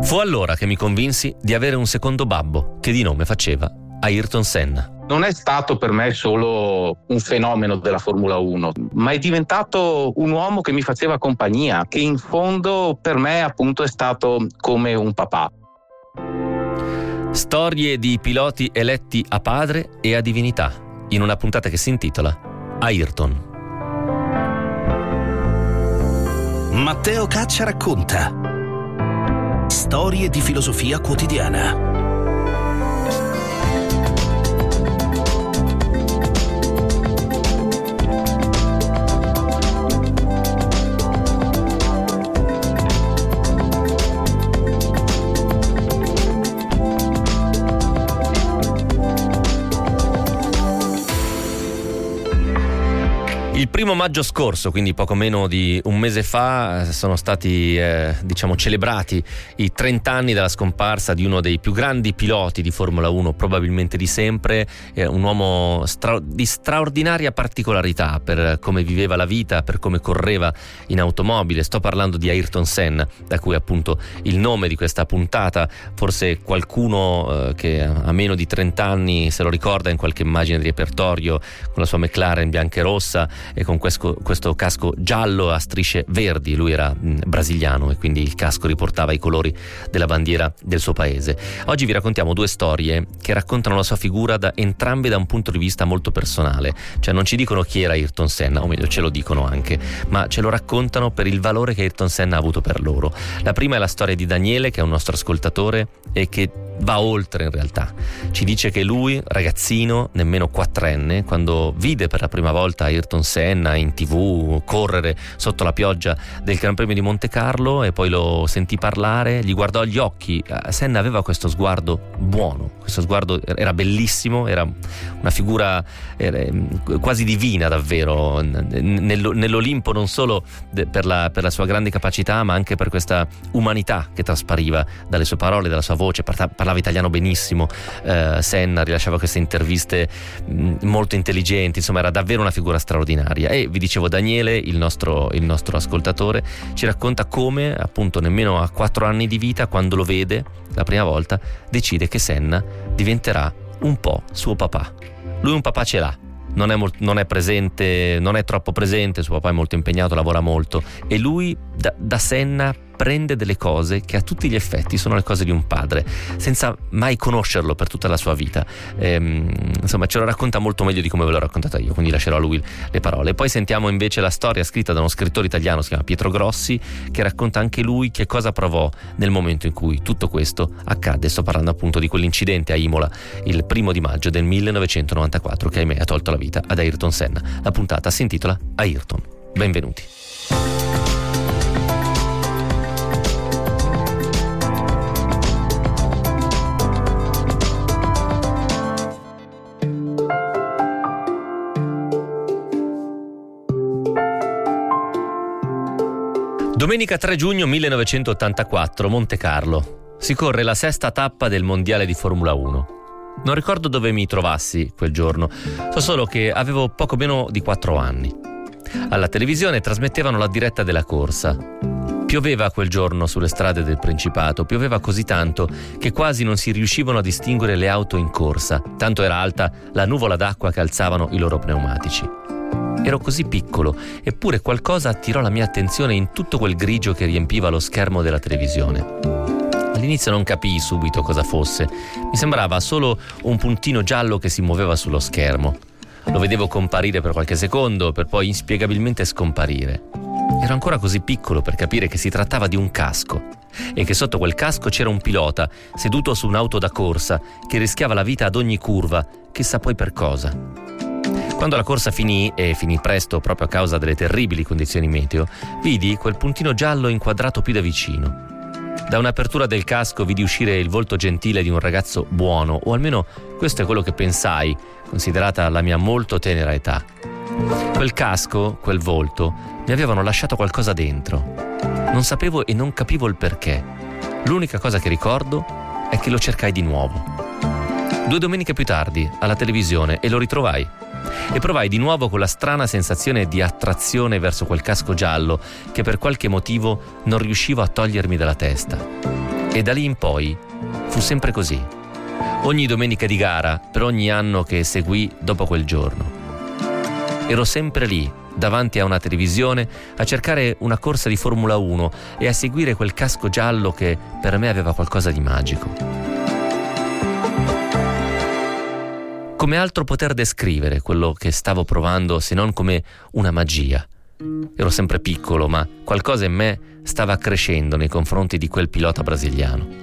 Fu allora che mi convinsi di avere un secondo babbo che di nome faceva Ayrton Senna. Non è stato per me solo un fenomeno della Formula 1, ma è diventato un uomo che mi faceva compagnia, che in fondo per me appunto è stato come un papà. Storie di piloti eletti a padre e a divinità, in una puntata che si intitola Ayrton. Matteo Caccia racconta storie di filosofia quotidiana. Il 1 maggio scorso, quindi poco meno di un mese fa, sono stati celebrati i 30 anni dalla scomparsa di uno dei più grandi piloti di Formula 1, probabilmente di sempre, un uomo di straordinaria particolarità per come viveva la vita, per come correva in automobile. Sto parlando di Ayrton Senna, da cui appunto il nome di questa puntata. Forse qualcuno che ha meno di 30 anni se lo ricorda in qualche immagine di repertorio, con la sua McLaren bianca e rossa e con questo casco giallo a strisce verdi. Lui era brasiliano e quindi il casco riportava i colori della bandiera del suo paese. Oggi vi raccontiamo due storie che raccontano la sua figura entrambe da un punto di vista molto personale. Cioè non ci dicono chi era Ayrton Senna, o meglio ce lo dicono anche, ma ce lo raccontano per il valore che Ayrton Senna ha avuto per loro. La prima è la storia di Daniele, che è un nostro ascoltatore e che va oltre in realtà. Ci dice che lui, ragazzino, nemmeno 4enne, quando vide per la prima volta Ayrton Senna in TV correre sotto la pioggia del Gran Premio di Monte Carlo e poi lo sentì parlare, gli guardò agli occhi. Senna aveva questo sguardo buono, questo sguardo era bellissimo, era una figura quasi divina davvero, nell'Olimpo, non solo per la sua grande capacità, ma anche per questa umanità che traspariva dalle sue parole, dalla sua voce. Parlava italiano benissimo, Senna rilasciava queste interviste molto intelligenti, insomma era davvero una figura straordinaria. E vi dicevo, Daniele, il nostro ascoltatore, ci racconta come appunto nemmeno a 4 anni di vita, quando lo vede la prima volta, decide che Senna diventerà un po' suo papà. Lui un papà ce l'ha, non è presente, non è troppo presente, suo papà è molto impegnato, lavora molto, e lui da Senna prende delle cose che a tutti gli effetti sono le cose di un padre, senza mai conoscerlo per tutta la sua vita. Insomma, ce lo racconta molto meglio di come ve l'ho raccontata io, quindi lascerò a lui le parole. Poi sentiamo invece la storia scritta da uno scrittore italiano, si chiama Pietro Grossi, che racconta anche lui che cosa provò nel momento in cui tutto questo accadde. Sto parlando appunto di quell'incidente a Imola il 1 maggio del 1994 che ahimè ha tolto la vita ad Ayrton Senna. La puntata si intitola Ayrton. Benvenuti. Domenica 3 giugno 1984, Monte Carlo. Si corre la 6ª tappa del mondiale di Formula 1. Non ricordo dove mi trovassi quel giorno, so solo che avevo poco meno di 4 anni. Alla televisione trasmettevano la diretta della corsa. Pioveva quel giorno sulle strade del Principato, pioveva così tanto che quasi non si riuscivano a distinguere le auto in corsa, tanto era alta la nuvola d'acqua che alzavano i loro pneumatici. Ero così piccolo, eppure qualcosa attirò la mia attenzione in tutto quel grigio che riempiva lo schermo della televisione. All'inizio non capii subito cosa fosse, mi sembrava solo un puntino giallo che si muoveva sullo schermo. Lo vedevo comparire per qualche secondo, per poi inspiegabilmente scomparire. Ero ancora così piccolo per capire che si trattava di un casco e che sotto quel casco c'era un pilota seduto su un'auto da corsa che rischiava la vita ad ogni curva, chissà poi per cosa. Quando la corsa finì, e finì presto proprio a causa delle terribili condizioni meteo, vidi quel puntino giallo inquadrato più da vicino. Da un'apertura del casco vidi uscire il volto gentile di un ragazzo buono, o almeno questo è quello che pensai, considerata la mia molto tenera età. Quel casco, quel volto, mi avevano lasciato qualcosa dentro. Non sapevo e non capivo il perché. L'unica cosa che ricordo è che lo cercai di nuovo. 2 domeniche più tardi, alla televisione, e lo ritrovai. E provai di nuovo quella strana sensazione di attrazione verso quel casco giallo che per qualche motivo non riuscivo a togliermi dalla testa. E da lì in poi fu sempre così. Ogni domenica di gara, per ogni anno che seguì dopo quel giorno. Ero sempre lì, davanti a una televisione, a cercare una corsa di Formula 1 e a seguire quel casco giallo che per me aveva qualcosa di magico. Come altro poter descrivere quello che stavo provando se non come una magia? Ero sempre piccolo, ma qualcosa in me stava crescendo nei confronti di quel pilota brasiliano.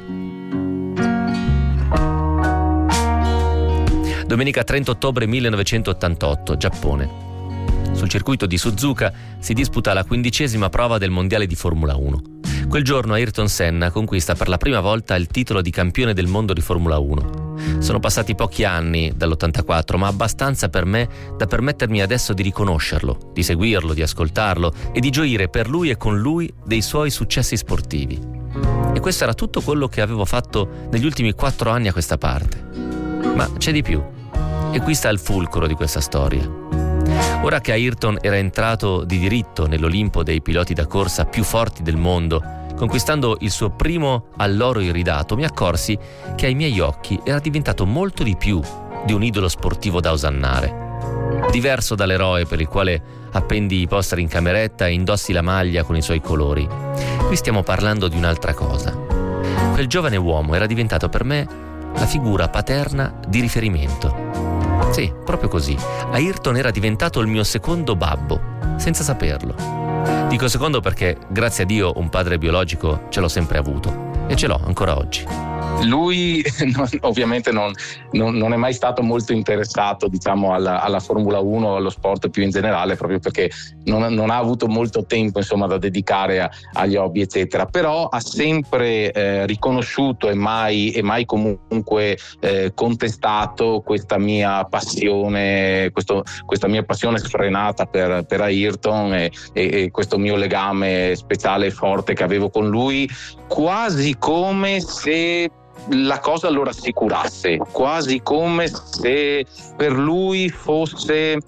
Domenica 30 ottobre 1988, Giappone. Sul circuito di Suzuka si disputa la 15ª prova del mondiale di Formula 1. Quel giorno Ayrton Senna conquista per la prima volta il titolo di campione del mondo di Formula 1. Sono passati pochi anni dall'84, ma abbastanza per me da permettermi adesso di riconoscerlo, di seguirlo, di ascoltarlo e di gioire per lui e con lui dei suoi successi sportivi. E questo era tutto quello che avevo fatto negli ultimi 4 anni a questa parte. Ma c'è di più. E qui sta il fulcro di questa storia. Ora che Ayrton era entrato di diritto nell'Olimpo dei piloti da corsa più forti del mondo, conquistando il suo primo alloro iridato, mi accorsi che ai miei occhi era diventato molto di più di un idolo sportivo da osannare. Diverso dall'eroe per il quale appendi i poster in cameretta e indossi la maglia con i suoi colori. Qui stiamo parlando di un'altra cosa. Quel giovane uomo era diventato per me la figura paterna di riferimento. Sì, proprio così. Ayrton era diventato il mio secondo babbo, senza saperlo. Dico secondo perché, grazie a Dio, un padre biologico ce l'ho sempre avuto e ce l'ho ancora oggi. Lui ovviamente non è mai stato molto interessato, diciamo, alla Formula 1, allo sport più in generale, proprio perché non ha avuto molto tempo, insomma, da dedicare agli hobby, eccetera. Però ha sempre riconosciuto e mai comunque contestato questa mia passione, questa mia passione sfrenata per Ayrton e questo mio legame speciale e forte che avevo con lui, quasi come se la cosa lo rassicurasse, quasi come se per lui fosse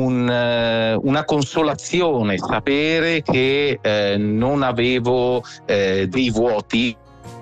una consolazione sapere che non avevo dei vuoti.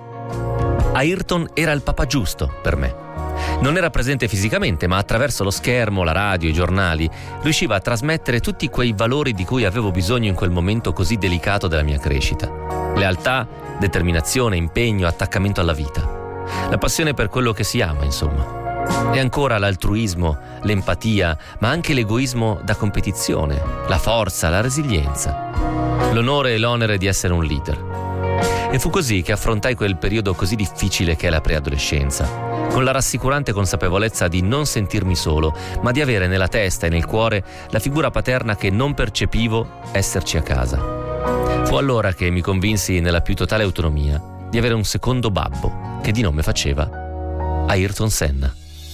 Ayrton era il papà giusto per me. Non era presente fisicamente, ma attraverso lo schermo, la radio, i giornali, riusciva a trasmettere tutti quei valori di cui avevo bisogno in quel momento così delicato della mia crescita. Lealtà, determinazione, impegno, attaccamento alla vita. La passione per quello che si ama, insomma. E ancora l'altruismo, l'empatia, ma anche l'egoismo da competizione, la forza, la resilienza, l'onore e l'onere di essere un leader. E fu così che affrontai quel periodo così difficile che è la preadolescenza, con la rassicurante consapevolezza di non sentirmi solo, ma di avere nella testa e nel cuore la figura paterna che non percepivo esserci a casa. Fu allora che mi convinsi nella più totale autonomia di avere un secondo babbo che di nome faceva Ayrton Senna.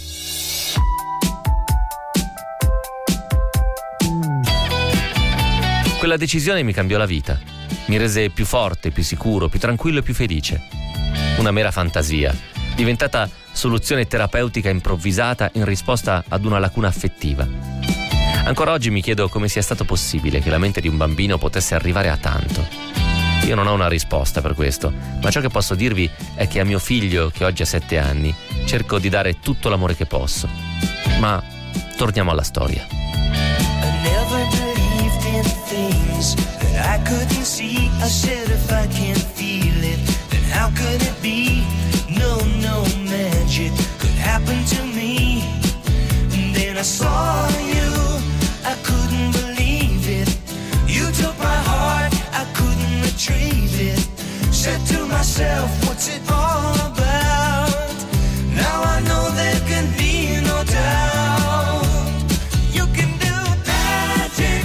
Quella decisione mi cambiò la vita, mi rese più forte, più sicuro, più tranquillo e più felice. Una mera fantasia, diventata soluzione terapeutica improvvisata in risposta ad una lacuna affettiva. Ancora oggi mi chiedo come sia stato possibile che la mente di un bambino potesse arrivare a tanto. Io non ho una risposta per questo, ma ciò che posso dirvi è che a mio figlio, che oggi ha 7 anni, cerco di dare tutto l'amore che posso. Ma torniamo alla storia. I never believed in things that I couldn't see. I said if I can't feel it, then how could it be? No magic could happen to me. And then I saw you, I couldn't believe it. You took my heart, I couldn't retrieve it. Said to myself, what's it all about? Now I know there can be no doubt. You can do magic.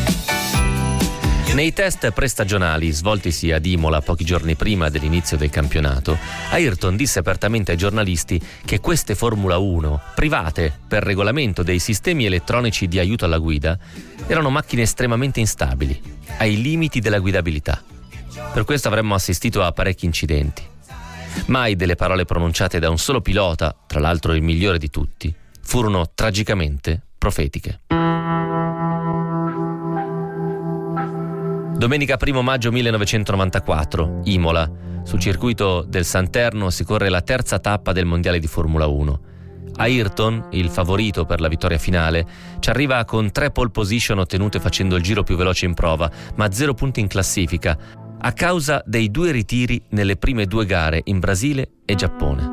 Nei test prestagionali svoltisi ad Imola pochi giorni prima dell'inizio del campionato, Ayrton disse apertamente ai giornalisti che queste Formula 1, private per regolamento dei sistemi elettronici di aiuto alla guida, erano macchine estremamente instabili, ai limiti della guidabilità. Per questo avremmo assistito a parecchi incidenti. Mai delle parole pronunciate da un solo pilota, tra l'altro il migliore di tutti, furono tragicamente profetiche. Domenica 1 maggio 1994, Imola. sul circuito del Santerno si corre la terza tappa del mondiale di Formula 1. Ayrton, il favorito per la vittoria finale, ci arriva con 3 pole position ottenute facendo il giro più veloce in prova, ma 0 punti in classifica, a causa dei 2 ritiri nelle prime 2 gare in Brasile e Giappone.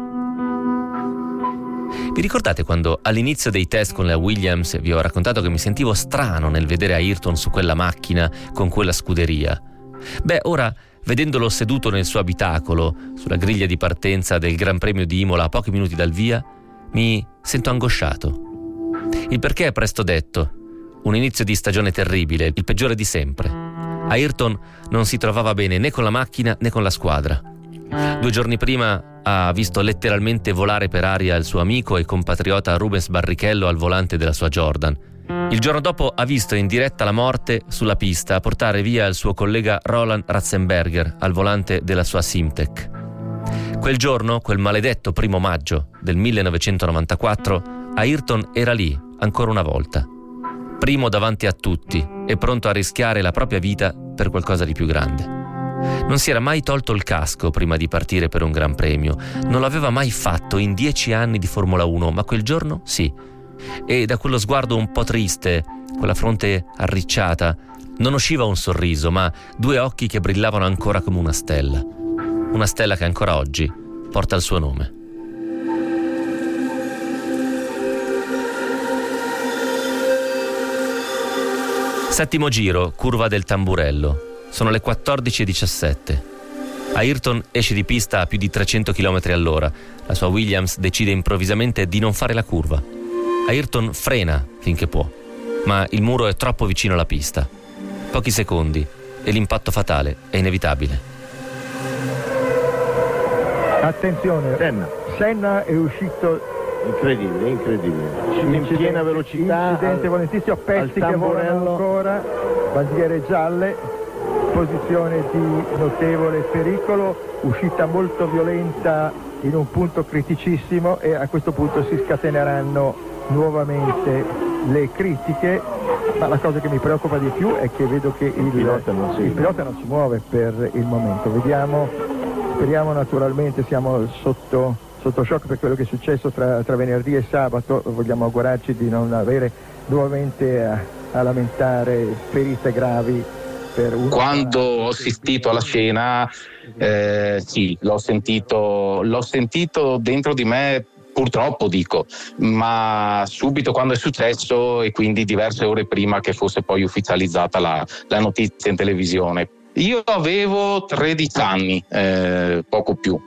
Vi ricordate quando all'inizio dei test con la Williams vi ho raccontato che mi sentivo strano nel vedere Ayrton su quella macchina con quella scuderia? Beh, ora, vedendolo seduto nel suo abitacolo, sulla griglia di partenza del Gran Premio di Imola a pochi minuti dal via, mi sento angosciato. Il perché è presto detto. Un inizio di stagione terribile, il peggiore di sempre. Ayrton non si trovava bene né con la macchina né con la squadra. 2 giorni prima ha visto letteralmente volare per aria il suo amico e compatriota Rubens Barrichello al volante della sua Jordan. Il giorno dopo ha visto in diretta la morte sulla pista portare via il suo collega Roland Ratzenberger al volante della sua Simtek. Quel giorno, quel maledetto 1 maggio del 1994, Ayrton era lì, ancora una volta. Primo davanti a tutti e pronto a rischiare la propria vita per qualcosa di più grande. Non si era mai tolto il casco prima di partire per un Gran Premio. Non l'aveva mai fatto in 10 anni di Formula 1, ma quel giorno sì. E da quello sguardo un po' triste, quella fronte arricciata, non usciva un sorriso, ma 2 occhi che brillavano ancora come una stella. Una stella che ancora oggi porta il suo nome. Settimo giro, curva del Tamburello. Sono le 14:17. Ayrton esce di pista a più di 300 km all'ora. La sua Williams decide improvvisamente di non fare la curva. Ayrton frena finché può, ma il muro è troppo vicino alla pista. Pochi secondi e l'impatto fatale è inevitabile. Attenzione, Senna è uscito. Incredibile. In piena velocità. Incidente volentissimo, pezzi che volano ancora, bandiere gialle, posizione di notevole pericolo, uscita molto violenta in un punto criticissimo e a questo punto si scateneranno nuovamente le critiche, ma la cosa che mi preoccupa di più è che vedo che il pilota non si muove per il momento. Vediamo, speriamo naturalmente, siamo sotto shock per quello che è successo tra venerdì e sabato, vogliamo augurarci di non avere nuovamente a lamentare ferite gravi. Quando ho assistito alla scena, sì, l'ho sentito dentro di me, purtroppo dico, ma subito quando è successo e quindi diverse ore prima che fosse poi ufficializzata la notizia in televisione. Io avevo 13 anni, poco più.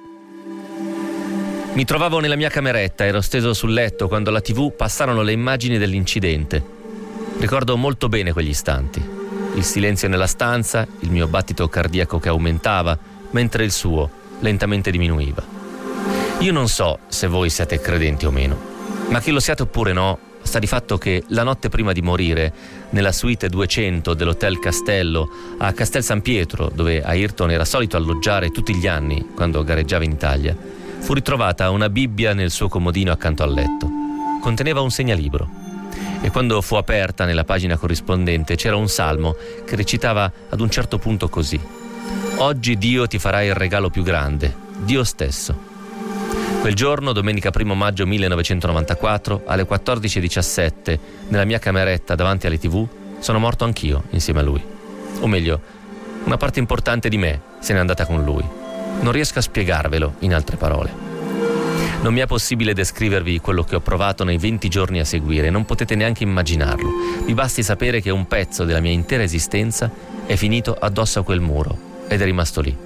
Mi trovavo nella mia cameretta, ero steso sul letto quando alla TV passarono le immagini dell'incidente. Ricordo molto bene quegli istanti. Il silenzio nella stanza, il mio battito cardiaco che aumentava, mentre il suo lentamente diminuiva. Io non so se voi siete credenti o meno, ma che lo siate oppure no, sta di fatto che la notte prima di morire, nella suite 200 dell'Hotel Castello a Castel San Pietro, dove Ayrton era solito alloggiare tutti gli anni quando gareggiava in Italia, fu ritrovata una Bibbia nel suo comodino accanto al letto. Conteneva un segnalibro e quando fu aperta nella pagina corrispondente c'era un salmo che recitava ad un certo punto così: «Oggi Dio ti farà il regalo più grande, Dio stesso». Quel giorno, domenica 1 maggio 1994, alle 14:17, nella mia cameretta davanti alle TV, sono morto anch'io insieme a lui. O meglio, una parte importante di me se n'è andata con lui. Non riesco a spiegarvelo in altre parole. Non mi è possibile descrivervi quello che ho provato nei 20 giorni a seguire, non potete neanche immaginarlo. Vi basti sapere che un pezzo della mia intera esistenza è finito addosso a quel muro ed è rimasto lì.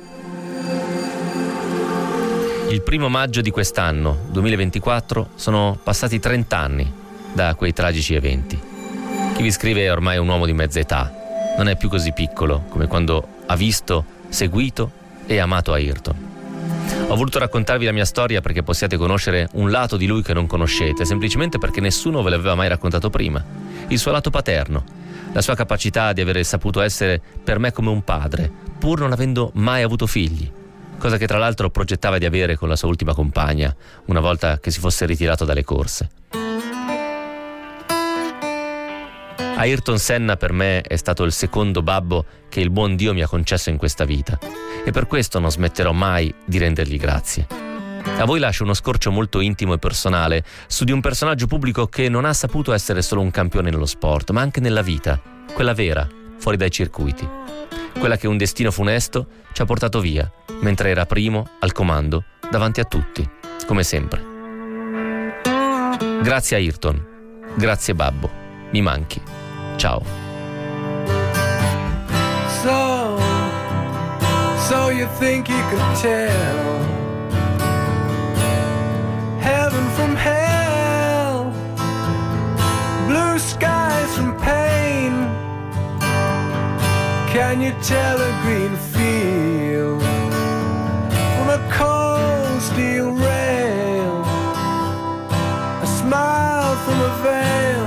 Il 1 maggio di quest'anno, 2024, sono passati 30 anni da quei tragici eventi. Chi vi scrive è ormai un uomo di mezza età, non è più così piccolo come quando ha visto, seguito e amato Ayrton. Ho voluto raccontarvi la mia storia perché possiate conoscere un lato di lui che non conoscete, semplicemente perché nessuno ve l'aveva mai raccontato prima. Il suo lato paterno, la sua capacità di aver saputo essere per me come un padre, pur non avendo mai avuto figli, cosa che tra l'altro progettava di avere con la sua ultima compagna, una volta che si fosse ritirato dalle corse. Ayrton Senna per me è stato il secondo babbo che il buon Dio mi ha concesso in questa vita e per questo non smetterò mai di rendergli grazie. A voi lascio uno scorcio molto intimo e personale su di un personaggio pubblico che non ha saputo essere solo un campione nello sport, ma anche nella vita, quella vera, fuori dai circuiti. Quella che un destino funesto ci ha portato via, mentre era primo, al comando, davanti a tutti, come sempre. Grazie Ayrton, grazie babbo, mi manchi. Ciao. So you think you could tell heaven from hell, blue skies from pain? Can you tell a green field from a cold steel rail, a smile from a veil?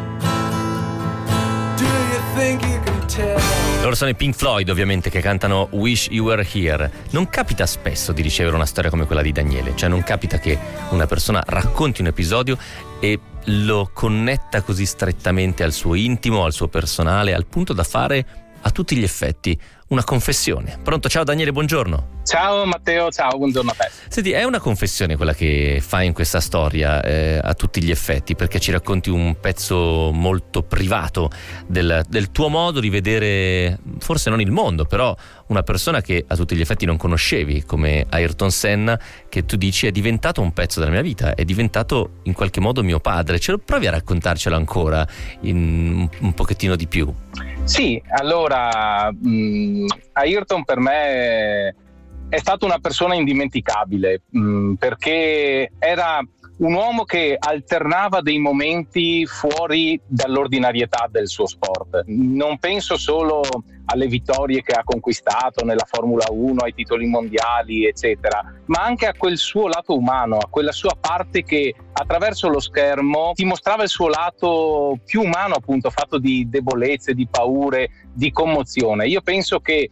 Do you think you can tell? Loro sono i Pink Floyd, ovviamente, che cantano Wish You Were Here. Non capita spesso di ricevere una storia come quella di Daniele, cioè non capita che una persona racconti un episodio e lo connetta così strettamente al suo intimo, al suo personale, al punto da fare a tutti gli effetti una confessione. Pronto? Ciao Daniele, buongiorno. Ciao Matteo, ciao, buongiorno a te. Senti, è una confessione quella che fai in questa storia a tutti gli effetti, perché ci racconti un pezzo molto privato del tuo modo di vedere, forse non il mondo, però una persona che a tutti gli effetti non conoscevi, come Ayrton Senna, che tu dici è diventato un pezzo della mia vita, è diventato in qualche modo mio padre. Provi a raccontarcelo ancora un pochettino di più. Sì, allora Ayrton per me è stato una persona indimenticabile, perché era un uomo che alternava dei momenti fuori dall'ordinarietà del suo sport. Non penso solo alle vittorie che ha conquistato nella Formula 1, ai titoli mondiali, eccetera, ma anche a quel suo lato umano, a quella sua parte che attraverso lo schermo ti mostrava il suo lato più umano, appunto, fatto di debolezze, di paure, di commozione. Io penso che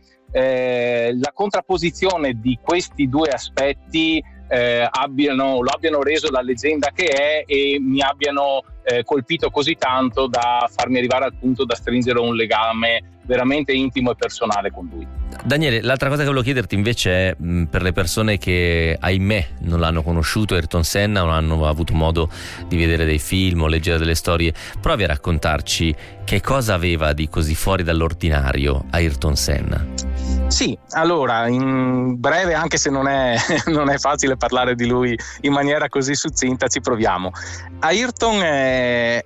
la contrapposizione di questi due aspetti lo abbiano reso la leggenda che è e mi abbiano colpito così tanto da farmi arrivare al punto da stringere un legame veramente intimo e personale con lui. Daniele, l'altra cosa che volevo chiederti invece è per le persone che ahimè non l'hanno conosciuto Ayrton Senna, non hanno avuto modo di vedere dei film o leggere delle storie, provi a raccontarci che cosa aveva di così fuori dall'ordinario Ayrton Senna. Sì, allora, in breve, anche se non è facile parlare di lui in maniera così succinta, ci proviamo. Ayrton è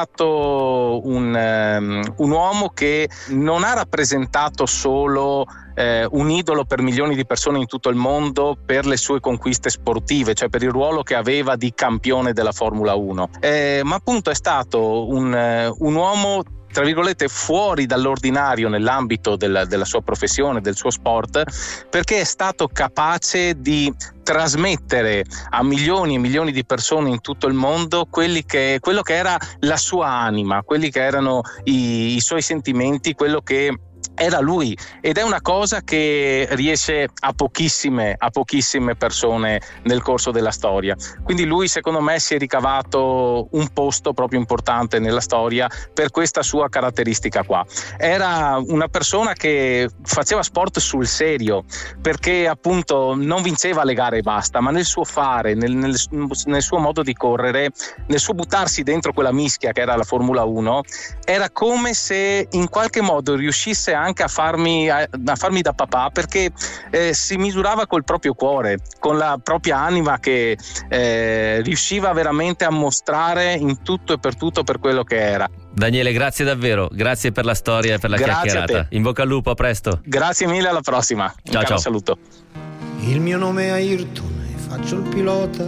stato un uomo che non ha rappresentato solo un idolo per milioni di persone in tutto il mondo per le sue conquiste sportive, cioè per il ruolo che aveva di campione della Formula 1, ma appunto è stato un uomo, tra virgolette, fuori dall'ordinario nell'ambito della sua professione, del suo sport, perché è stato capace di trasmettere a milioni e milioni di persone in tutto il mondo quello che era la sua anima, quelli che erano i suoi sentimenti, quello che era lui, ed è una cosa che riesce a pochissime persone nel corso della storia. Quindi lui, secondo me, si è ricavato un posto proprio importante nella storia per questa sua caratteristica qua. Era una persona che faceva sport sul serio, perché appunto non vinceva le gare e basta, ma nel suo fare, nel suo modo di correre, nel suo buttarsi dentro quella mischia che era la Formula 1, era come se in qualche modo riuscisse anche a farmi da papà, perché si misurava col proprio cuore, con la propria anima, che riusciva veramente a mostrare in tutto e per tutto per quello che era. Daniele, grazie davvero, grazie per la storia e per la chiacchierata. In bocca al lupo, a presto. Grazie mille, alla prossima. Ciao. Saluto. Il mio nome è Ayrton e faccio il pilota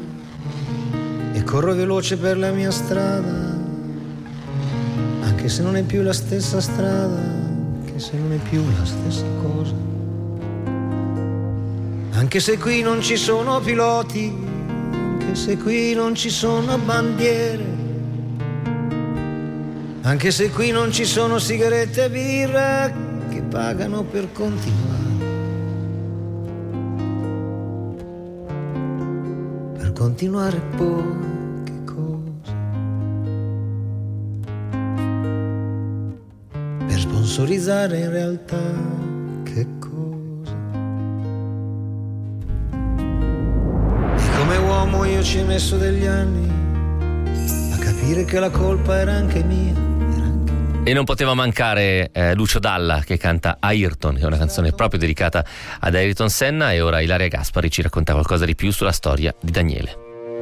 e corro veloce per la mia strada, anche se non è più la stessa strada, se non è più la stessa cosa, anche se qui non ci sono piloti, anche se qui non ci sono bandiere, anche se qui non ci sono sigarette e birra che pagano per continuare, per continuare poche cose. sponsorizzare in realtà che cosa. E come uomo io ci ho messo degli anni a capire che la colpa era anche mia. E non poteva mancare Lucio Dalla che canta Ayrton, che è una canzone proprio dedicata ad Ayrton Senna. E ora Ilaria Gaspari ci racconta qualcosa di più sulla storia di Daniele.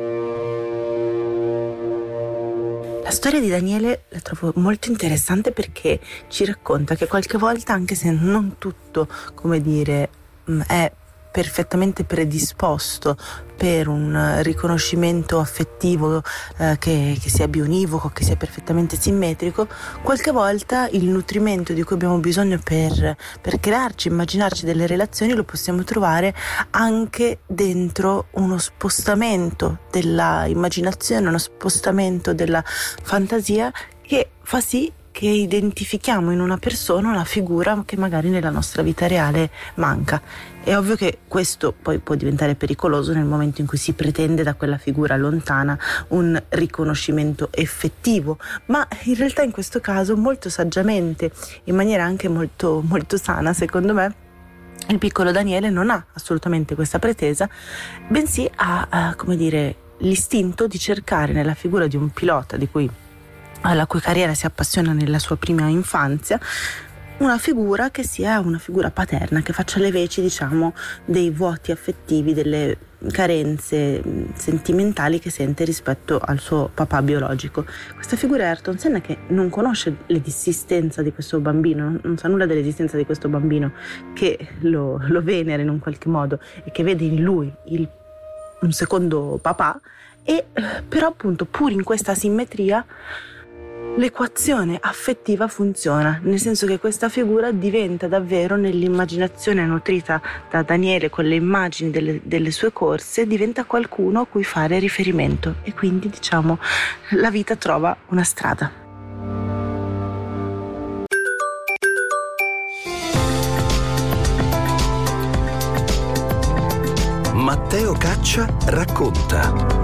La storia di Daniele la trovo molto interessante perché ci racconta che qualche volta, anche se non tutto, come dire, è perfettamente predisposto per un riconoscimento affettivo che sia bionivoco, che sia perfettamente simmetrico, qualche volta il nutrimento di cui abbiamo bisogno per crearci, immaginarci delle relazioni lo possiamo trovare anche dentro uno spostamento della immaginazione, uno spostamento della fantasia che fa sì che identifichiamo in una persona una figura che magari nella nostra vita reale manca. È ovvio che questo poi può diventare pericoloso nel momento in cui si pretende da quella figura lontana un riconoscimento effettivo, ma in realtà in questo caso molto saggiamente, in maniera anche molto, molto sana secondo me, il piccolo Daniele non ha assolutamente questa pretesa, bensì ha come dire, l'istinto di cercare nella figura di un pilota alla cui carriera si appassiona nella sua prima infanzia, una figura che sia una figura paterna, che faccia le veci, diciamo, dei vuoti affettivi, delle carenze sentimentali che sente rispetto al suo papà biologico. Questa figura è Ayrton Senna, che non conosce l'esistenza di questo bambino, non sa nulla dell'esistenza di questo bambino, che lo venera in un qualche modo e che vede in lui un secondo papà, e però appunto pur in questa asimmetria l'equazione affettiva funziona, nel senso che questa figura diventa davvero, nell'immaginazione nutrita da Daniele con le immagini delle sue corse, diventa qualcuno a cui fare riferimento, e quindi diciamo la vita trova una strada. Matteo Caccia racconta.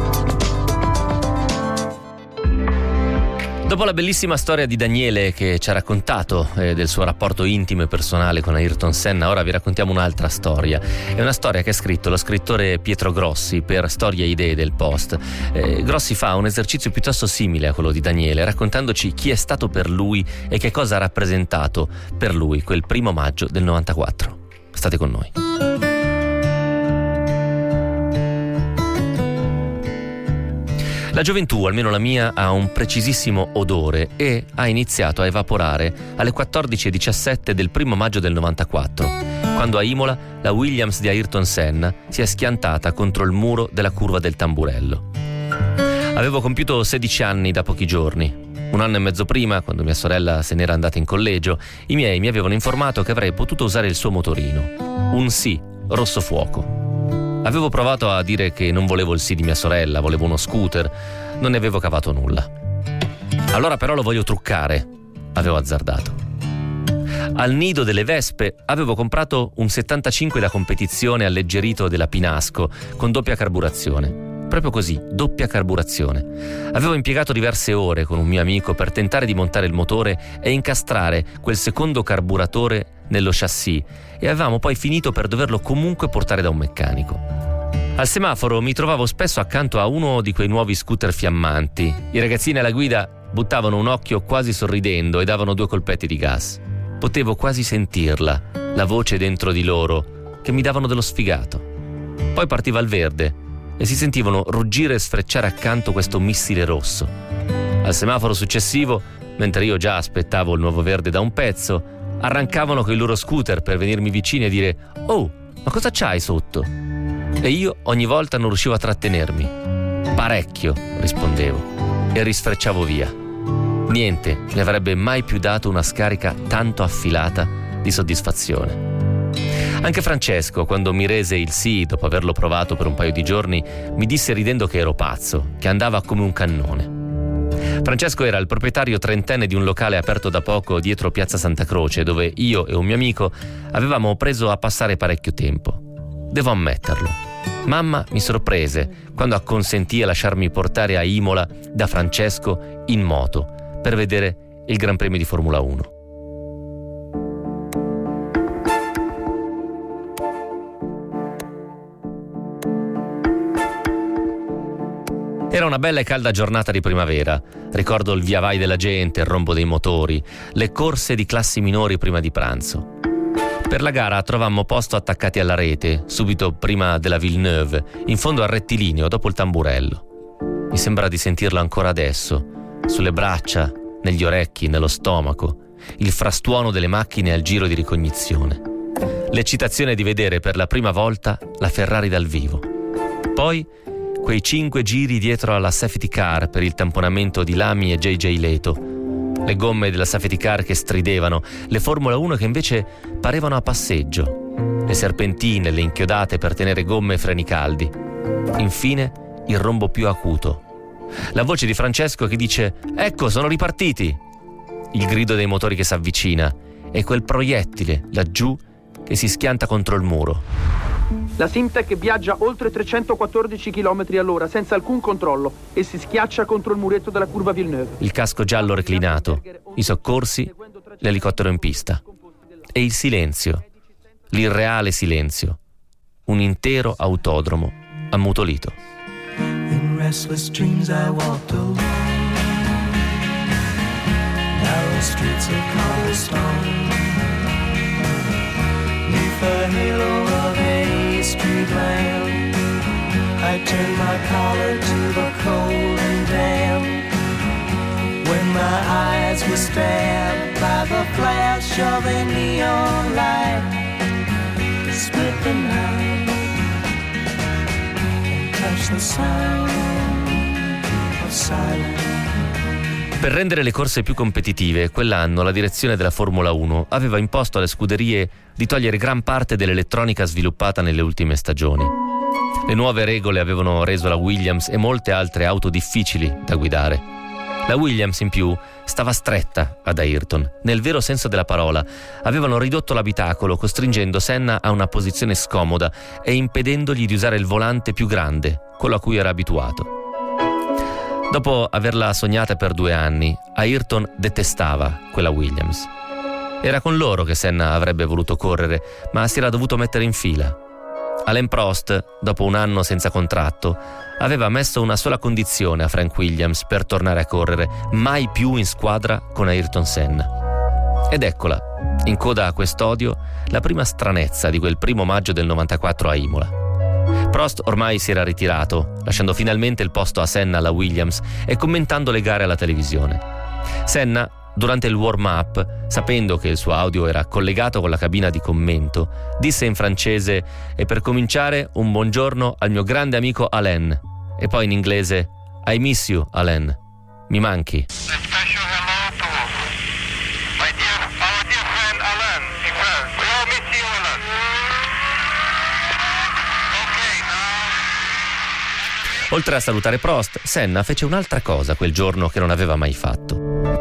Dopo la bellissima storia di Daniele che ci ha raccontato del suo rapporto intimo e personale con Ayrton Senna, ora vi raccontiamo un'altra storia. È una storia che ha scritto lo scrittore Pietro Grossi per Storie e Idee del Post. Grossi fa un esercizio piuttosto simile a quello di Daniele, raccontandoci chi è stato per lui e che cosa ha rappresentato per lui quel 1 maggio del 94. State con noi. La gioventù, almeno la mia, ha un precisissimo odore e ha iniziato a evaporare alle 14:17 del 1 maggio del 94, quando a Imola la Williams di Ayrton Senna si è schiantata contro il muro della curva del Tamburello. Avevo compiuto 16 anni da pochi giorni. 1 anno e mezzo prima, quando mia sorella se n'era andata in collegio, i miei mi avevano informato che avrei potuto usare il suo motorino. Un sì, rosso fuoco. Avevo provato a dire che non volevo il sì di mia sorella, volevo uno scooter, non ne avevo cavato nulla. Allora però lo voglio truccare, avevo azzardato. Al nido delle Vespe avevo comprato un 75 da competizione alleggerito della Pinasco con doppia carburazione. Proprio così, doppia carburazione. Avevo impiegato diverse ore con un mio amico per tentare di montare il motore e incastrare quel secondo carburatore nello chassis, e avevamo poi finito per doverlo comunque portare da un meccanico. Al semaforo mi trovavo spesso accanto a uno di quei nuovi scooter fiammanti. I ragazzini alla guida buttavano un occhio quasi sorridendo e davano 2 colpetti di gas. Potevo quasi sentirla, la voce dentro di loro, che mi davano dello sfigato. Poi partiva il verde e si sentivano ruggire e sfrecciare accanto questo missile rosso. Al semaforo successivo, mentre io già aspettavo il nuovo verde da un pezzo, arrancavano con i loro scooter per venirmi vicini e dire «Oh, ma cosa c'hai sotto?» E io ogni volta non riuscivo a trattenermi. «Parecchio», rispondevo, e risfrecciavo via. Niente mi avrebbe mai più dato una scarica tanto affilata di soddisfazione. Anche Francesco, quando mi rese il sì dopo averlo provato per un paio di giorni, mi disse ridendo che ero pazzo, che andava come un cannone. Francesco era il proprietario trentenne di un locale aperto da poco dietro Piazza Santa Croce, dove io e un mio amico avevamo preso a passare parecchio tempo. Devo ammetterlo. Mamma mi sorprese quando acconsentì a lasciarmi portare a Imola da Francesco in moto per vedere il Gran Premio di Formula 1. Era una bella e calda giornata di primavera. Ricordo il via vai della gente, il rombo dei motori, le corse di classi minori prima di pranzo. Per la gara trovammo posto attaccati alla rete, subito prima della Villeneuve, in fondo al rettilineo, dopo il tamburello. Mi sembra di sentirlo ancora adesso, sulle braccia, negli orecchi, nello stomaco, il frastuono delle macchine al giro di ricognizione. L'eccitazione di vedere per la prima volta la Ferrari dal vivo. Poi quei 5 giri dietro alla safety car per il tamponamento di Lamy e JJ Leto, le gomme della safety car che stridevano, le Formula 1 che invece parevano a passeggio, le serpentine, le inchiodate per tenere gomme e freni caldi. Infine il rombo più acuto, la voce di Francesco che dice «Ecco, sono ripartiti!», il grido dei motori che si avvicina e quel proiettile laggiù che si schianta contro il muro. La Simtech viaggia oltre 314 km all'ora senza alcun controllo e si schiaccia contro il muretto della curva Villeneuve. Il casco giallo reclinato, i soccorsi, l'elicottero in pista. E il silenzio, l'irreale silenzio. Un intero autodromo ammutolito. In restless dreams I walked alone, narrow streets of cobblestone, neath the halo of a street lamp, I turned my collar to the cold and damp, when my eyes were stabbed by the flash of a neon light, split the night and touched the sound of silence. Per rendere le corse più competitive, quell'anno la direzione della Formula 1 aveva imposto alle scuderie di togliere gran parte dell'elettronica sviluppata nelle ultime stagioni. Le nuove regole avevano reso la Williams e molte altre auto difficili da guidare. La Williams, in più, stava stretta ad Ayrton, nel vero senso della parola. Avevano ridotto l'abitacolo, costringendo Senna a una posizione scomoda e impedendogli di usare il volante più grande, quello a cui era abituato. Dopo averla sognata per 2 anni, Ayrton detestava quella Williams. Era con loro che Senna avrebbe voluto correre, ma si era dovuto mettere in fila. Alain Prost, dopo 1 anno senza contratto, aveva messo una sola condizione a Frank Williams per tornare a correre: mai più in squadra con Ayrton Senna. Ed eccola, in coda a quest'odio, la prima stranezza di quel 1 maggio del 94 a Imola. Prost ormai si era ritirato, lasciando finalmente il posto a Senna alla Williams e commentando le gare alla televisione. Senna, durante il warm-up, sapendo che il suo audio era collegato con la cabina di commento, disse in francese: «E per cominciare un buongiorno al mio grande amico Alain», e poi in inglese: «I miss you, Alain. Mi manchi». Oltre a salutare Prost, Senna fece un'altra cosa quel giorno che non aveva mai fatto.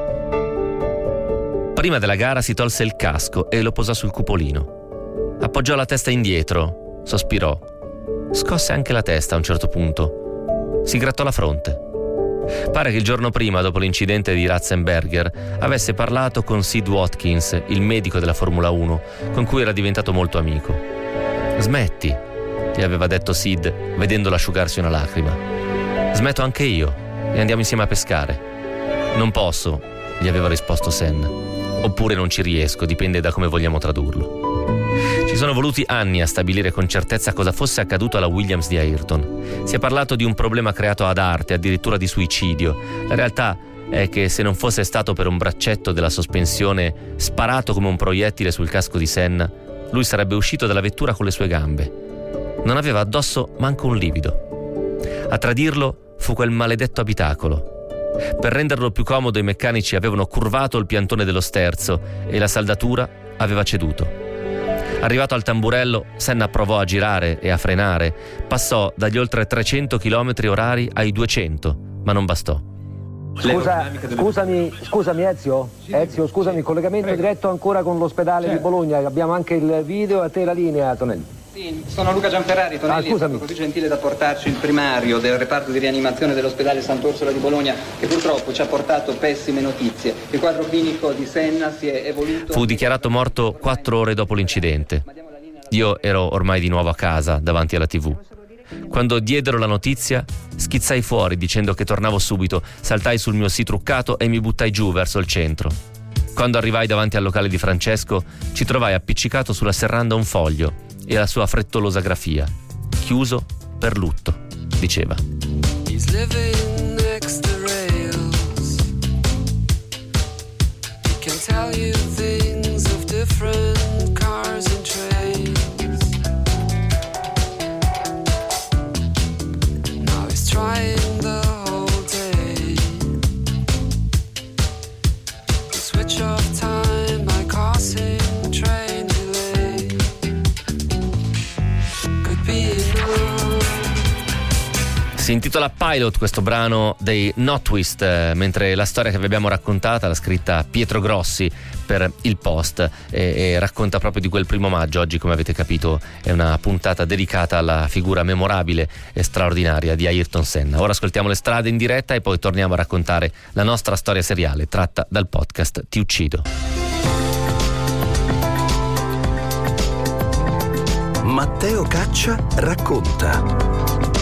Prima della gara si tolse il casco e lo posò sul cupolino. Appoggiò la testa indietro, sospirò, scosse anche la testa a un certo punto, si grattò la fronte. Pare che il giorno prima, dopo l'incidente di Ratzenberger, avesse parlato con Sid Watkins, il medico della Formula 1, con cui era diventato molto amico. «Smetti», gli aveva detto Sid, vedendolo asciugarsi una lacrima. «Smetto anche io e andiamo insieme a pescare». «Non posso», gli aveva risposto Senna. «Oppure non ci riesco, dipende da come vogliamo tradurlo». Ci sono voluti anni a stabilire con certezza cosa fosse accaduto alla Williams di Ayrton. Si è parlato di un problema creato ad arte, addirittura di suicidio. La realtà è che se non fosse stato per un braccetto della sospensione sparato come un proiettile sul casco di Senna, lui sarebbe uscito dalla vettura con le sue gambe. Non aveva addosso manco un livido. A tradirlo fu quel maledetto abitacolo. Per renderlo più comodo i meccanici avevano curvato il piantone dello sterzo e la saldatura aveva ceduto. Arrivato al tamburello, Senna provò a girare e a frenare. Passò dagli oltre 300 km orari ai 200, ma non bastò. Scusami Ezio, Ezio, scusami, il collegamento diretto ancora con l'ospedale di Bologna, abbiamo anche il video, a te la linea, Tonelli. Sì, sono Luca Gianferrari. Tonelli è stato così gentile da portarci il primario del reparto di rianimazione dell'ospedale Sant'Orsola di Bologna, che purtroppo ci ha portato pessime notizie. Il quadro clinico di Senna si è evoluto. Fu dichiarato morto 4 ore dopo l'incidente. Io ero ormai di nuovo a casa davanti alla TV. Quando diedero la notizia, schizzai fuori dicendo che tornavo subito, saltai sul mio sì truccato e mi buttai giù verso il centro. Quando arrivai davanti al locale di Francesco, ci trovai appiccicato sulla serranda un foglio e la sua frettolosa grafia. Chiuso per lutto, diceva. He's living next to rails. He can tell you things of different cars and trains. Now he's trying the whole day to switch off time by causing train delay. Could be enough. Si intitola Pilot questo brano dei No Twist, mentre la storia che vi abbiamo raccontata l'ha scritta Pietro Grossi per Il Post e racconta proprio di quel primo maggio. Oggi, come avete capito, è una puntata dedicata alla figura memorabile e straordinaria di Ayrton Senna. Ora ascoltiamo Le strade in diretta e poi torniamo a raccontare la nostra storia seriale tratta dal podcast Ti uccido. Matteo Caccia racconta.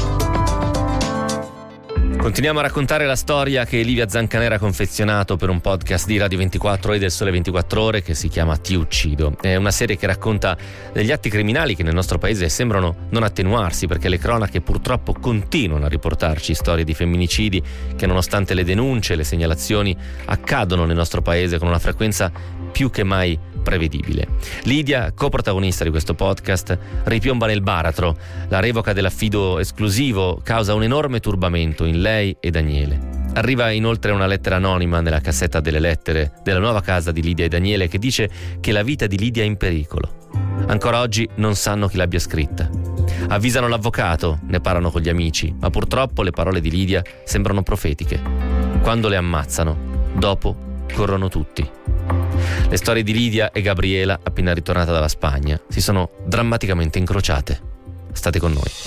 Continuiamo a raccontare la storia che Livia Zancanera ha confezionato per un podcast di Radio 24 e del Sole 24 Ore che si chiama Ti uccido. È una serie che racconta degli atti criminali che nel nostro paese sembrano non attenuarsi, perché le cronache purtroppo continuano a riportarci storie di femminicidi che, nonostante le denunce e le segnalazioni, accadono nel nostro paese con una frequenza più che mai prevedibile. Lidia, coprotagonista di questo podcast, ripiomba nel baratro. La revoca dell'affido esclusivo causa un enorme turbamento in lei e Daniele. Arriva inoltre una lettera anonima nella cassetta delle lettere della nuova casa di Lidia e Daniele che dice che la vita di Lidia è in pericolo. Ancora oggi non sanno chi l'abbia scritta. Avvisano l'avvocato, ne parlano con gli amici, ma purtroppo le parole di Lidia sembrano profetiche. Quando le ammazzano, dopo corrono tutti. Le storie di Lidia e Gabriela, appena ritornata dalla Spagna, si sono drammaticamente incrociate. State con noi.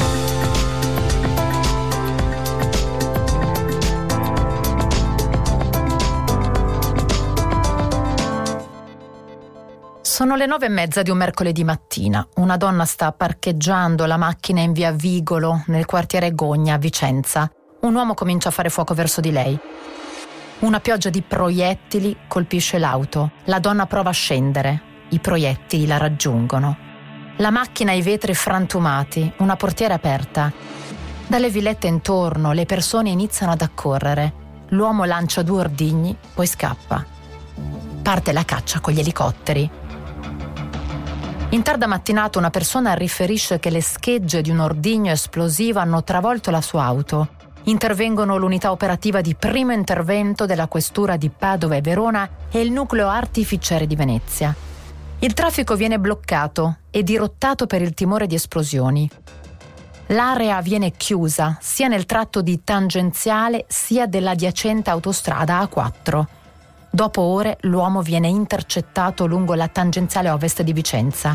Sono le 9:30 di un mercoledì mattina. Una donna sta parcheggiando la macchina in via Vigolo, nel quartiere Gogna, a Vicenza. Un uomo comincia a fare fuoco verso di lei. Una pioggia di proiettili colpisce l'auto. La donna prova a scendere. I proiettili la raggiungono. La macchina ha i vetri frantumati, una portiera aperta. Dalle villette intorno le persone iniziano ad accorrere. L'uomo lancia 2 ordigni, poi scappa. Parte la caccia con gli elicotteri. In tarda mattinata una persona riferisce che le schegge di un ordigno esplosivo hanno travolto la sua auto. Intervengono l'unità operativa di primo intervento della questura di Padova e Verona e il nucleo artificiere di Venezia. Il traffico viene bloccato e dirottato per il timore di esplosioni. L'area viene chiusa sia nel tratto di tangenziale sia dell'adiacente autostrada A4. Dopo ore l'uomo viene intercettato lungo la tangenziale ovest di Vicenza.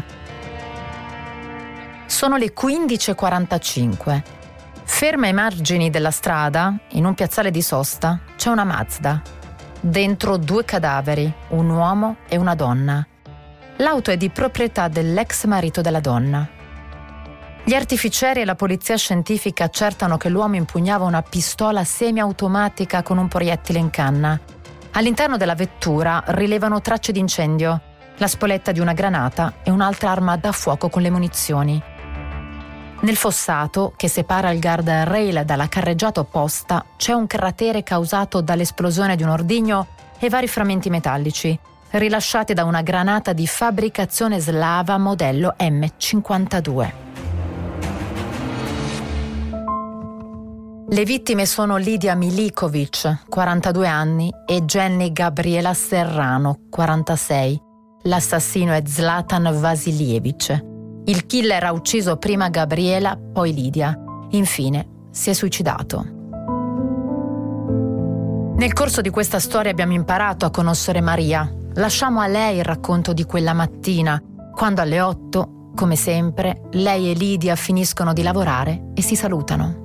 Sono le 15:45. Ferma ai margini della strada, in un piazzale di sosta, c'è una Mazda. Dentro 2 cadaveri, un uomo e una donna. L'auto è di proprietà dell'ex marito della donna. Gli artificieri e la polizia scientifica accertano che l'uomo impugnava una pistola semiautomatica con un proiettile in canna. All'interno della vettura rilevano tracce di incendio, la spoletta di una granata e un'altra arma da fuoco con le munizioni. Nel fossato, che separa il guardrail dalla carreggiata opposta, c'è un cratere causato dall'esplosione di un ordigno e vari frammenti metallici, rilasciati da una granata di fabbricazione slava modello M52. Le vittime sono Lidia Milikovic, 42 anni, e Jenny Gabriela Serrano, 46. L'assassino è Zlatan Vasilievich. Il killer ha ucciso prima Gabriela, poi Lidia. Infine, si è suicidato. Nel corso di questa storia abbiamo imparato a conoscere Maria. Lasciamo a lei il racconto di quella mattina, quando alle 8, come sempre, lei e Lidia finiscono di lavorare e si salutano.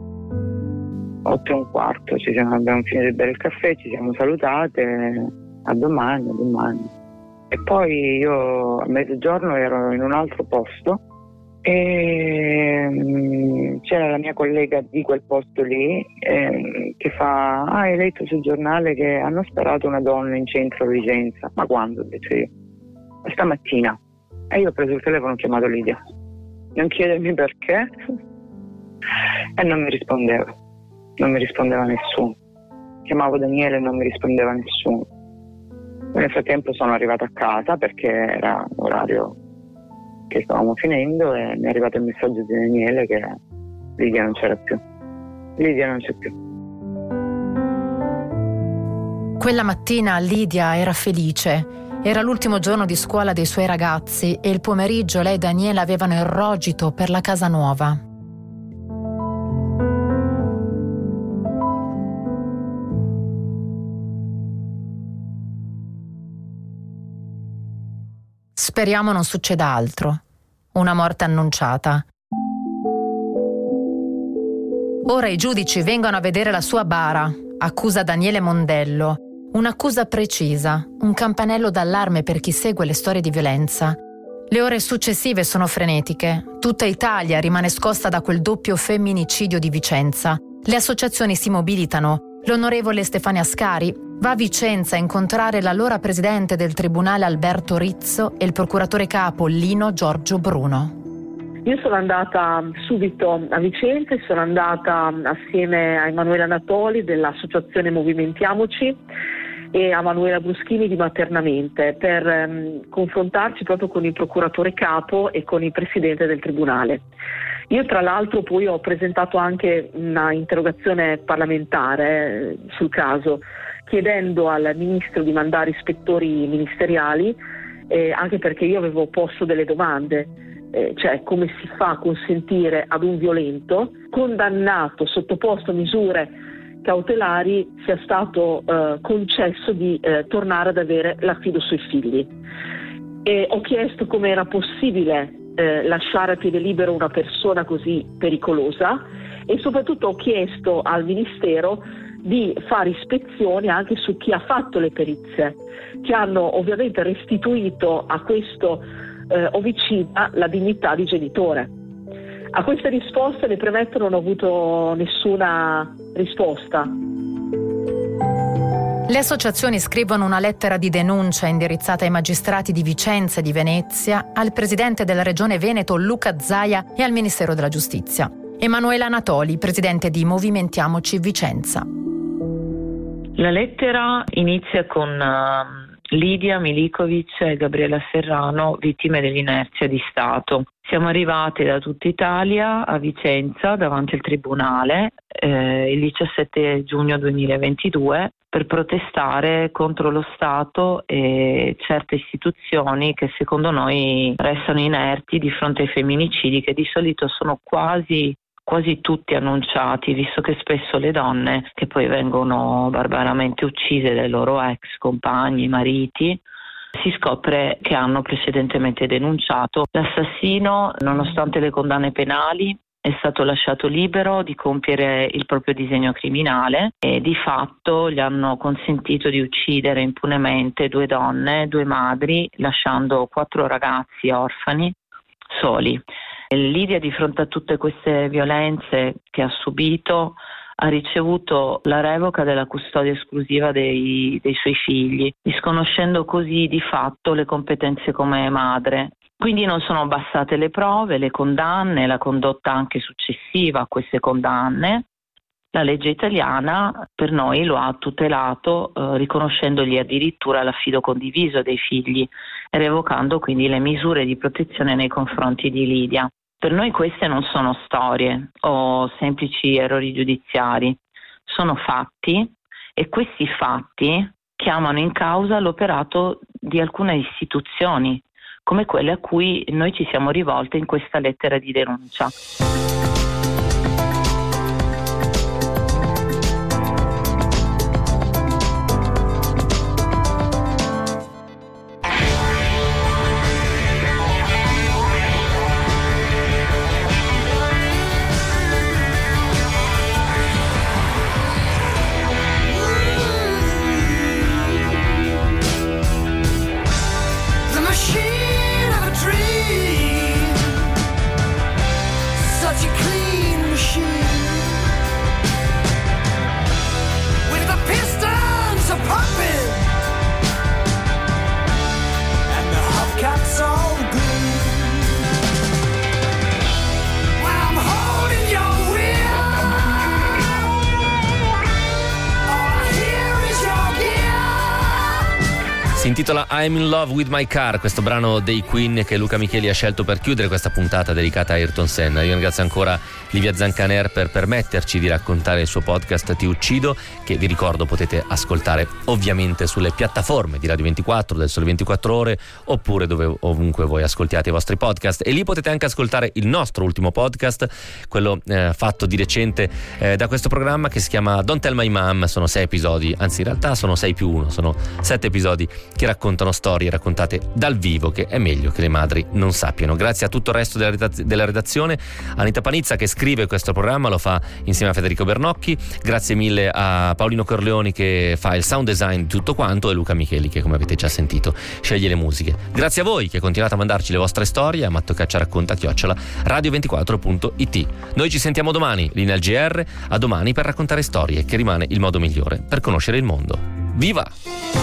8:15, abbiamo finito di bere il caffè, ci siamo salutate, a domani. E poi io a mezzogiorno ero in un altro posto E c'era la mia collega di quel posto lì che fa: hai letto sul giornale che hanno sparato una donna in centro a Vicenza? Ma quando? Ho detto io. Stamattina. E io ho preso il telefono e ho chiamato Lidia. Non chiedermi perché. E non mi rispondeva nessuno. Chiamavo Daniele e non mi rispondeva nessuno. Nel frattempo sono arrivata a casa perché era l'orario che stavamo finendo e mi è arrivato il messaggio di Daniele che Lidia non c'era più. Lidia non c'è più. Quella mattina Lidia era felice. Era l'ultimo giorno di scuola dei suoi ragazzi e il pomeriggio lei e Daniele avevano il rogito per la casa nuova. Speriamo non succeda altro. Una morte annunciata. Ora i giudici vengono a vedere la sua bara, accusa Daniele Mondello. Un'accusa precisa, un campanello d'allarme per chi segue le storie di violenza. Le ore successive sono frenetiche. Tutta Italia rimane scossa da quel doppio femminicidio di Vicenza. Le associazioni si mobilitano. L'onorevole Stefania Scari va a Vicenza a incontrare l'allora presidente del tribunale Alberto Rizzo e il procuratore capo Lino Giorgio Bruno. Io sono andata subito a Vicenza, sono andata assieme a Emanuela Natoli dell'associazione Movimentiamoci e a Manuela Bruschini di Maternamente per confrontarci proprio con il procuratore capo e con il presidente del tribunale. Io tra l'altro poi ho presentato anche una interrogazione parlamentare sul caso, chiedendo al ministro di mandare ispettori ministeriali, anche perché io avevo posto delle domande. Cioè come si fa a consentire ad un violento condannato, sottoposto a misure cautelari, sia stato concesso di tornare ad avere l'affido sui figli. E ho chiesto come era possibile lasciare a piede libero una persona così pericolosa e soprattutto ho chiesto al Ministero di fare ispezioni anche su chi ha fatto le perizie, che hanno ovviamente restituito a questo omicida la dignità di genitore. A queste risposte le premetto non ho avuto nessuna risposta. Le associazioni scrivono una lettera di denuncia indirizzata ai magistrati di Vicenza e di Venezia, al presidente della regione Veneto Luca Zaia e al Ministero della Giustizia. Emanuela Natoli, presidente di Movimentiamoci Vicenza. La lettera inizia con Lidia Milikovic e Gabriela Serrano, vittime dell'inerzia di Stato. Siamo arrivate da tutta Italia a Vicenza davanti al Tribunale il 17 giugno 2022 per protestare contro lo Stato e certe istituzioni che secondo noi restano inerti di fronte ai femminicidi che di solito sono quasi tutti annunciati, visto che spesso le donne che poi vengono barbaramente uccise dai loro ex compagni, mariti, si scopre che hanno precedentemente denunciato. L'assassino, nonostante le condanne penali, è stato lasciato libero di compiere il proprio disegno criminale e di fatto gli hanno consentito di uccidere impunemente 2 donne, 2 madri, lasciando 4 ragazzi orfani soli. Lidia, di fronte a tutte queste violenze che ha subito, ha ricevuto la revoca della custodia esclusiva dei suoi figli, disconoscendo così di fatto le competenze come madre. Quindi non sono bastate le prove, le condanne, la condotta anche successiva a queste condanne. La legge italiana per noi lo ha tutelato, riconoscendogli addirittura l'affido condiviso dei figli e revocando quindi le misure di protezione nei confronti di Lidia. Per noi queste non sono storie o semplici errori giudiziari, sono fatti e questi fatti chiamano in causa l'operato di alcune istituzioni, come quelle a cui noi ci siamo rivolte in questa lettera di denuncia. Si intitola I'm in love with my car, questo brano dei Queen che Luca Micheli ha scelto per chiudere questa puntata dedicata a Ayrton Senna. Io ringrazio ancora Livia Zancaner per permetterci di raccontare il suo podcast Ti uccido, che vi ricordo potete ascoltare ovviamente sulle piattaforme di Radio 24, del Sole 24 Ore, oppure ovunque voi ascoltiate i vostri podcast. E lì potete anche ascoltare il nostro ultimo podcast, quello fatto di recente da questo programma, che si chiama Don't Tell My Mom. Sono 6 episodi, anzi in realtà sono 6 più 1, sono 7 episodi che raccontano storie raccontate dal vivo, che è meglio che le madri non sappiano. Grazie a tutto il resto della redazione, Anita Panizza che scrive questo programma, lo fa insieme a Federico Bernocchi. Grazie mille a Paolino Corleoni che fa il sound design di tutto quanto, e Luca Micheli che, come avete già sentito, sceglie le musiche. Grazie a voi che continuate a mandarci le vostre storie a mattocacciaracconta@radio24.it. Noi ci sentiamo domani, linea al GR. A domani per raccontare storie, che rimane il modo migliore per conoscere il mondo. Viva!